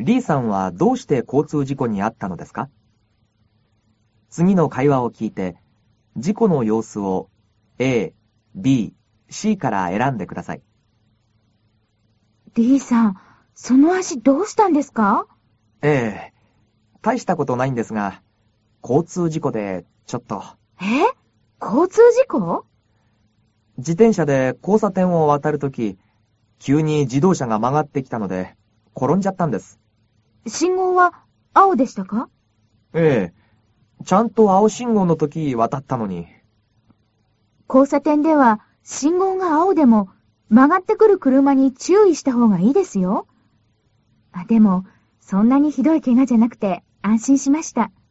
リーさんはどうして交通事故に遭ったのですか？次の会話を聞いて、事故の様子を A、B、C から選んでください。 リーさん、その足どうしたんですか？ ええ、大したことないんですが、交通事故でちょっと。 交通事故？ 自転車で交差点を渡るとき、急に自動車が曲がってきたので、転んじゃったんです。 信号は青でしたか？ ええ、ちゃんと青信号の時渡ったのに。 交差点では信号が青でも曲がってくる車に注意した方がいいですよ。でも、そんなにひどい怪我じゃなくて安心しました。